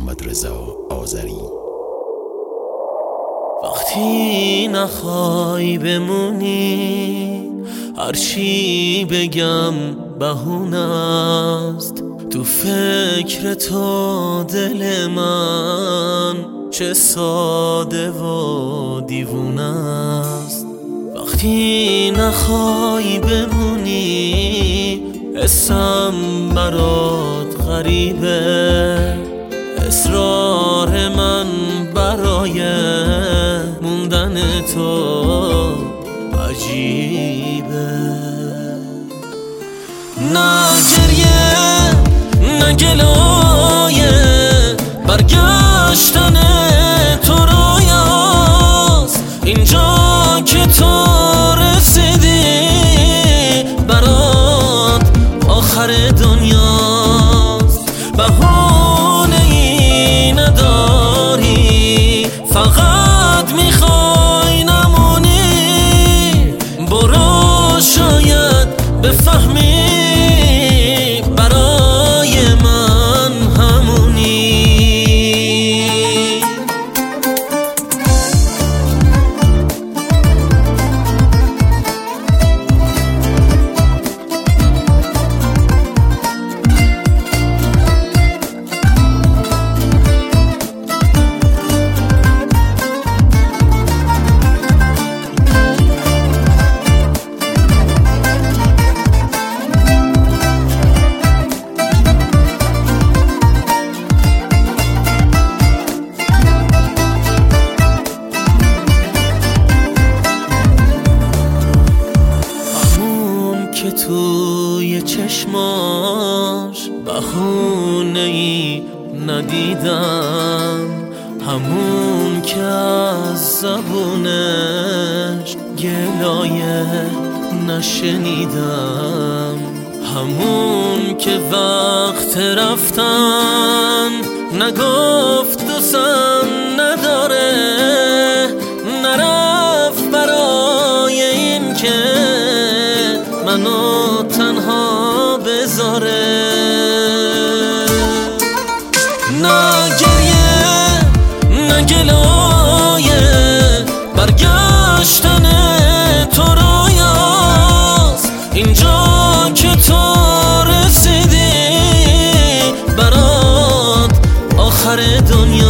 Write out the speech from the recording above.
محمدرضا آذری. وقتی نخوای بمونی هرچی بگم بهونه است، تو فکر تو دل من چه ساده و دیوونه است. وقتی نخوای بمونی حسم برات غریبه، اصرار من برای موندن تو عجیبه. نه گریه نه گلایه، برگشتن تو رویاست، اینجا که تو رسیدی برات آخر دنیاست. بهونه ای نداری، فقط میخوای نمونی، برو شاید بفهمی برای من همونی. که توی چشماش بهونه ای ندیدم، همون که از زبونش گلایه نشنیدم، همون که وقت رفتن نگفت دوستم نداره، نرفت برای این که منو تنها بذاره. نه گریه نه گلایه، برگشتن تو رویاست، اینجا که تو رسیدی برات آخر دنیا.